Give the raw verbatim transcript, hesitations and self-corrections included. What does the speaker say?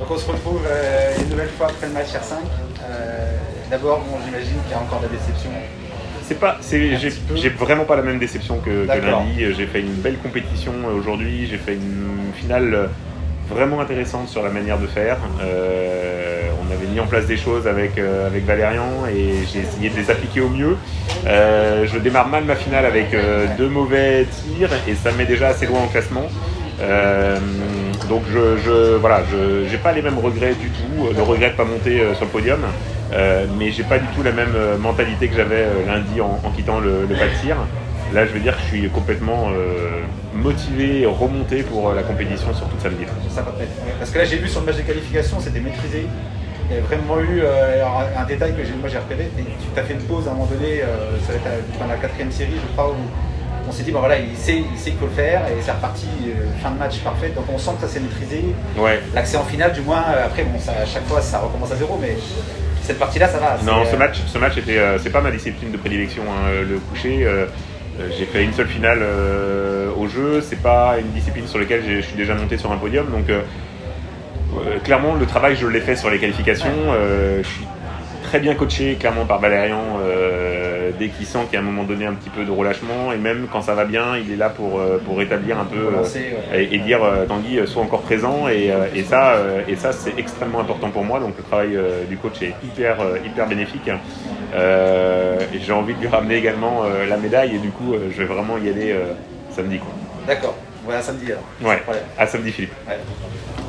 Donc on se retrouve euh, une nouvelle fois après le match R cinq. Euh, d'abord, bon, j'imagine qu'il y a encore de la déception. C'est pas, c'est, j'ai, j'ai vraiment pas la même déception que, que lundi. J'ai fait une belle compétition aujourd'hui. J'ai fait une finale vraiment intéressante sur la manière de faire. Euh, on avait mis en place des choses avec, euh, avec Valérian et j'ai essayé de les appliquer au mieux. Euh, je démarre mal ma finale avec euh, deux mauvais tirs et ça me met déjà assez loin en classement. Euh, donc je, je voilà, je j'ai pas les mêmes regrets du tout. Le regret de pas monter euh, sur le podium, euh, mais j'ai pas du tout la même euh, mentalité que j'avais euh, lundi en, en quittant le, le pas de tir. Là, je veux dire que je suis complètement euh, motivé et remonté pour euh, la compétition sur toute samedi. Ça va peut-être. Parce que là, j'ai vu sur le match de qualification, c'était maîtrisé. Il y a vraiment eu euh, un, un détail que j'ai, moi j'ai repéré. Tu as fait une pause à un moment donné, euh, ça va être pendant la quatrième série, je crois, où on s'est dit, bon voilà, il sait, il sait qu'il faut le faire et c'est reparti, euh, fin de match parfaite. Donc on sent que ça s'est maîtrisé. Ouais. L'accès en finale, du moins, euh, après, bon, ça, à chaque fois, ça recommence à zéro, mais cette partie-là, ça va. Non, c'est, ce euh... match, ce match était, euh, c'est pas ma discipline de prédilection, hein, le coucher. Euh, j'ai fait une seule finale euh, au jeu. C'est pas une discipline sur laquelle je suis déjà monté sur un podium, donc. Euh, Euh, clairement, le travail, je l'ai fait sur les qualifications. Euh, je suis très bien coaché, clairement, par Valérian. Euh, dès qu'il sent qu'il y a un moment donné un petit peu de relâchement, et même quand ça va bien, il est là pour, euh, pour rétablir un peu euh, et, et dire euh, Tanguy, sois encore présent. Et, euh, et ça, euh, et ça c'est extrêmement important pour moi. Donc le travail euh, du coach est hyper, euh, hyper bénéfique. Euh, et j'ai envie de lui ramener également euh, la médaille. Et du coup, euh, je vais vraiment y aller euh, samedi. Quoi. D'accord. Voilà, samedi alors. Ouais. À samedi, Philippe. Ouais.